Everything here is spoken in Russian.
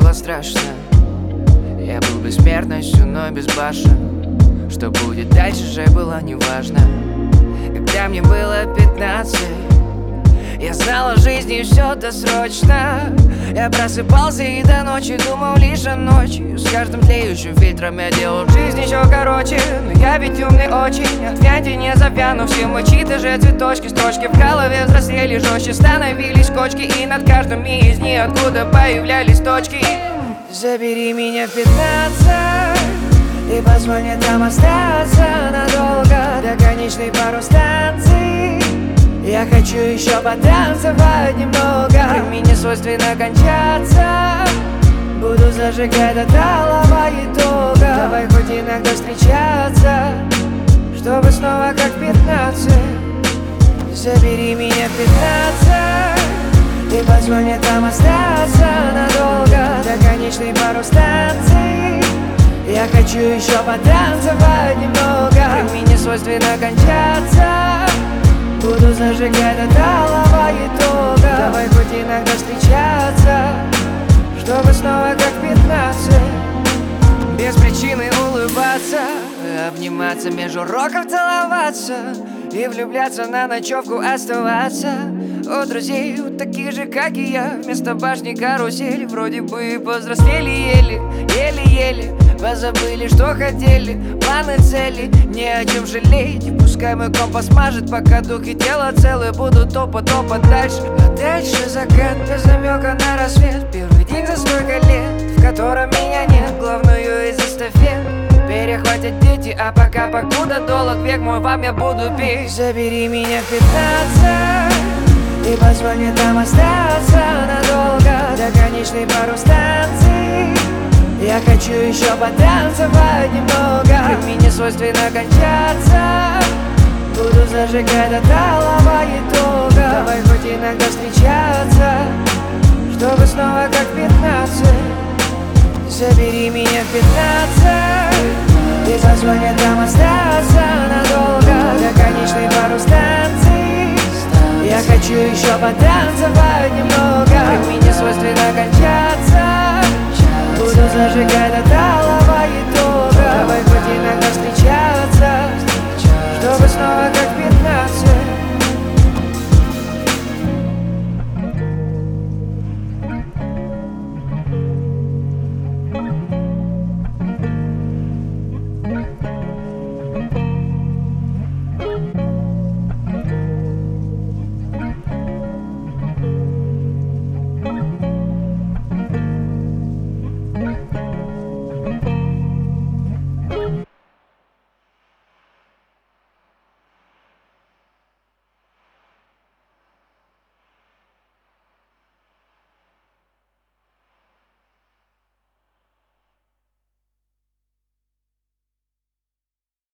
было страшно. Я был бессмертностью, но без башен. Что будет дальше, же было неважно. Когда мне было 15, я знал о жизни все досрочно. Я просыпался и до ночи думал лишь о ночи. С каждым тлеющим фильтром я делал жизнь еще короче. Но я ведь умный очень, отвяньте, не завяну. Все мочи, даже цветочки, строчки в голове взрослели жестче. Становились кочки, и над каждым из них откуда появлялись точки. Забери меня в 15 и позволь мне там остаться надолго, до конечной пару станций. Я хочу еще потанцевать немного. Мне не свойственно кончаться. Буду зажигать до талого итога. Давай хоть иногда встречаться, чтобы снова как 15. Забери меня в 15 и позволь мне там остаться надолго, до конечной пару станций. Я хочу еще потанцевать немного. Мне не свойственно кончаться. Буду зажигать до талого итога. Давай хоть иногда встречаться, чтобы снова как 15. Без причины улыбаться, обниматься, между уроков целоваться и влюбляться, на ночевку оставаться. У друзей, у таких же, как и я, вместо башни карусели. Вроде бы повзрослели еле-еле. Позабыли, что хотели, планы, цели, не о чем жалеть. И пускай мой компас мажет, пока дух и тело целы. Буду топать дальше. А дальше закат, без намека на рассвет. Первый день за столько лет, в котором меня нет. Главную из эстафет перехватят дети, а пока покуда долг век мой, вам я буду петь. Забери меня в 15 и позволь мне там остаться надолго, до конечной пару станций. Я хочу еще потанцевать немного. Мне не свойственно кончаться. Буду зажигать до талого итога. Давай хоть иногда встречаться, чтобы снова как 15. Забери меня в 15 и позволь мне там остаться надолго, до конечной пару станций. Я хочу еще потанцевать немного. Мне не свойственно кончаться. Буду зажигать